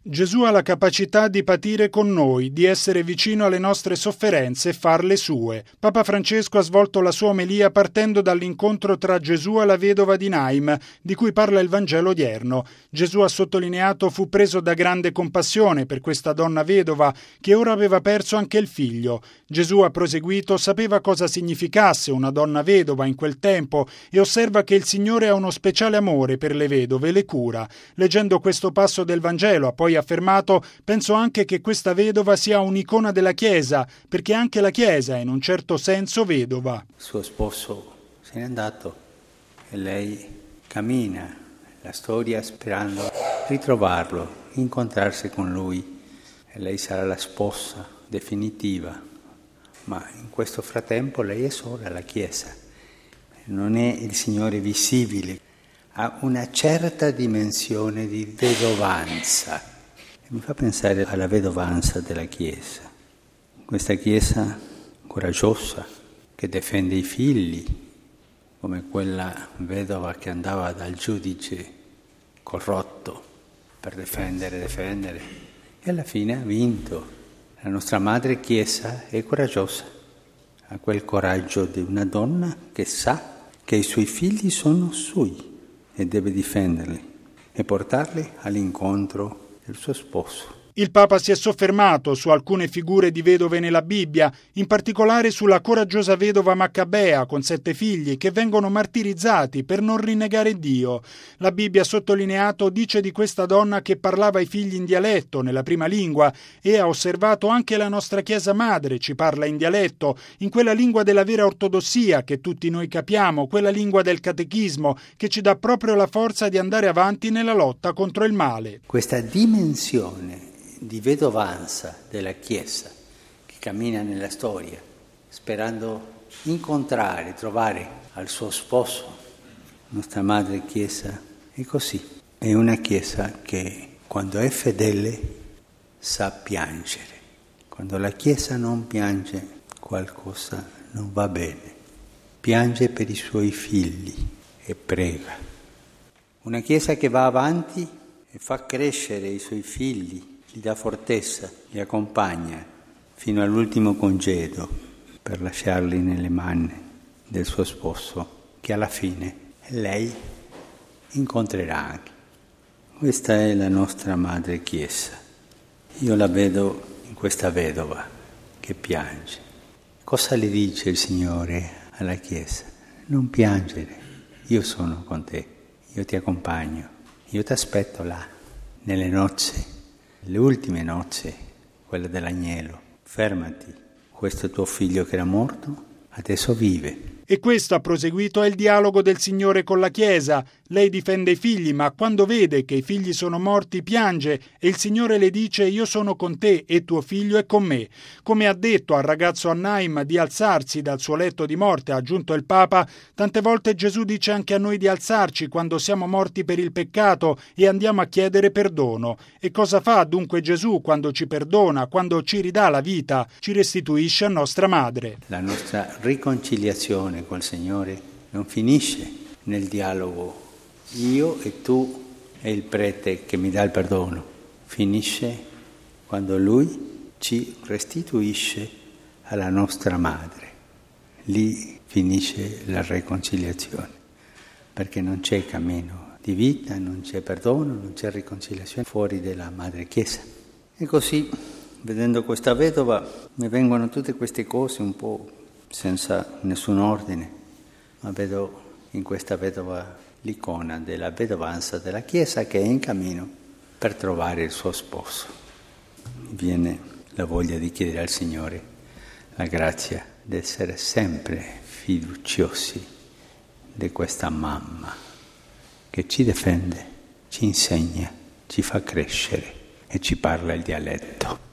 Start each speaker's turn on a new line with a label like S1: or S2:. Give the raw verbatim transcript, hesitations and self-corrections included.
S1: Gesù ha la capacità di patire con noi, di essere vicino alle nostre sofferenze e farle sue. Papa Francesco ha svolto la sua omelia partendo dall'incontro tra Gesù e la vedova di Naim, di cui parla il Vangelo odierno. Gesù, ha sottolineato, fu preso da grande compassione per questa donna vedova che ora aveva perso anche il figlio. Gesù, ha proseguito, sapeva cosa significasse una donna vedova in quel tempo e osserva che il Signore ha uno speciale amore per le vedove e le cura. Leggendo questo passo del Vangelo ha poi affermato: penso anche che questa vedova sia un'icona della Chiesa, perché anche la Chiesa è in un certo senso vedova.
S2: Il suo sposo se n'è andato e lei cammina la storia sperando ritrovarlo, incontrarsi con lui, e lei sarà la sposa definitiva. Ma in questo frattempo lei è sola, la Chiesa. Non è il Signore visibile, ha una certa dimensione di vedovanza. Mi fa pensare alla vedovanza della Chiesa, questa Chiesa coraggiosa che difende i figli, come quella vedova che andava dal giudice corrotto per difendere, difendere, e alla fine ha vinto. La nostra Madre Chiesa è coraggiosa, ha quel coraggio di una donna che sa che i suoi figli sono suoi e deve difenderli e portarli all'incontro del suo sposo.
S1: Il Papa si è soffermato su alcune figure di vedove nella Bibbia, in particolare sulla coraggiosa vedova Maccabea con sette figli che vengono martirizzati per non rinnegare Dio. La Bibbia, ha sottolineato, dice di questa donna che parlava ai figli in dialetto, nella prima lingua, e ha osservato anche la nostra Chiesa Madre ci parla in dialetto, in quella lingua della vera ortodossia che tutti noi capiamo, quella lingua del catechismo che ci dà proprio la forza di andare avanti nella lotta contro il male.
S2: Questa dimensione di vedovanza della Chiesa che cammina nella storia sperando incontrare, trovare al suo sposo, nostra Madre Chiesa, è così. È una Chiesa che quando è fedele sa piangere. Quando la Chiesa non piange qualcosa non va bene. Piange per i suoi figli e prega. Una Chiesa che va avanti e fa crescere i suoi figli, gli dà fortezza, li accompagna fino all'ultimo congedo per lasciarli nelle mani del suo sposo, che alla fine lei incontrerà anche. Questa è la nostra Madre Chiesa. Io la vedo in questa vedova che piange. Cosa le dice il Signore alla Chiesa? Non piangere, io sono con te, io ti accompagno, io ti aspetto là, nelle nozze. Le ultime nozze, quelle dell'agnello. Fermati, questo tuo figlio che era morto, adesso vive.
S1: E questo, ha proseguito, è il dialogo del Signore con la Chiesa. Lei difende i figli, ma quando vede che i figli sono morti piange e il Signore le dice: io sono con te e tuo figlio è con me. Come ha detto al ragazzo a Naim di alzarsi dal suo letto di morte, ha aggiunto il Papa, tante volte Gesù dice anche a noi di alzarci quando siamo morti per il peccato e andiamo a chiedere perdono. E cosa fa dunque Gesù quando ci perdona, quando ci ridà la vita, ci restituisce a nostra Madre?
S2: La nostra riconciliazione col Signore non finisce nel dialogo io e tu e il prete che mi dà il perdono, finisce quando Lui ci restituisce alla nostra Madre. Lì finisce la riconciliazione, perché non c'è cammino di vita, non c'è perdono, non c'è riconciliazione fuori della Madre Chiesa. E così, vedendo questa vedova, mi vengono tutte queste cose un po' senza nessun ordine, ma vedo in questa vedova l'icona della vedovanza della Chiesa che è in cammino per trovare il suo sposo. Mi viene la voglia di chiedere al Signore la grazia di essere sempre fiduciosi di questa mamma che ci difende, ci insegna, ci fa crescere e ci parla il dialetto.